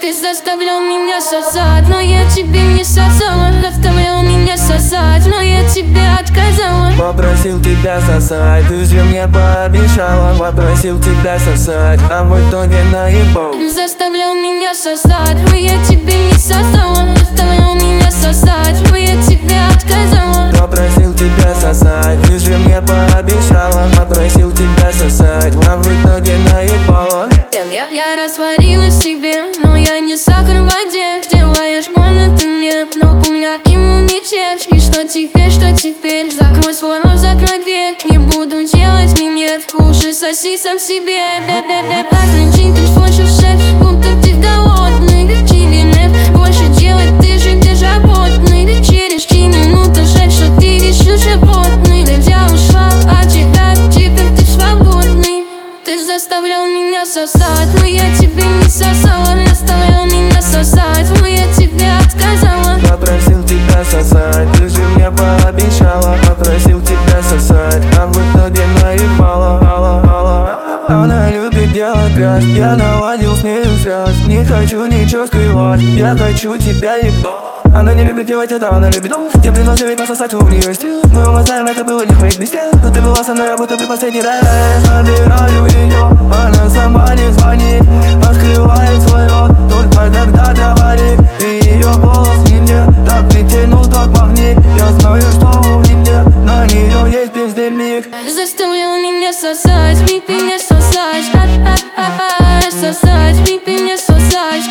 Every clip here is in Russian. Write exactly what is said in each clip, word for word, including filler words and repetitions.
Ты заставлял меня сосать, но я тебе не сосала. Заставлял меня сосать, но я тебе отказала. Попросил тебя сосать, ты же мне пообещала. Попросил тебя сосать, а в итоге наебал. Заставлял меня сосать, но я тебе не сосала. Заставлял меня сосать, но я тебе отказала. Попросил тебя сосать, ты же мне пообещала. Попросил тебя сосать, а в итоге наебала. Я, я растворила себе, но я не сахар в воде. Делаешь больно ты мне, но у меня иммунитет. И что теперь, что теперь? Закрой свой рот, закрой дверь. Не буду делать минет, лучше соси сам себе. Отключи ты больше шеф, будто ты голодный. Или нет, больше делать ты же где животный. Через три минуты жаль, что ты решил животный. Я ушла от тебя, теперь ты свободный. Ты заставлял меня сосать, но я тебе не сосала. Заставлял меня сосать, но я тебе отказала. Попросил тебя сосать, ты же мне пообещала. Попросил тебя сосать, а в итоге наебала. Она любит делать грязь, я наладил с нею связь. Не хочу ничего скрывать, я хочу тебя ебать. Она не любит делать это, она любит я предложил ей пососать, у нее есть. Мы оба знаем, это было не в моих вместе. Но ты была со мной, я будто ты последний раз. Набираю ее, она сама не звонит. Открывает свой рот, только тогда говорит. И ее голос мне так притянул, так магнит. Я знаю, что у меня на нее есть бездельник. Заставлял меня сосать, пипи не сосать. Сосать, пипи не сосать.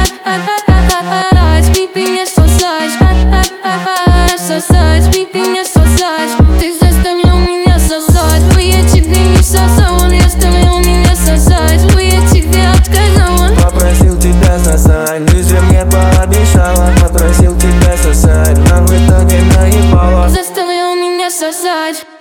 Пипи не сосать. Сосать, пипи не сосать. Ты заставлял меня сосать, но я тебе не сосала. Заставлял меня сосать, но я тебе отказала. Попросил тебя сосать, ты же мне пообещала. Попросил тебя сосать, а в итоге наебала. Заставлял меня сосать.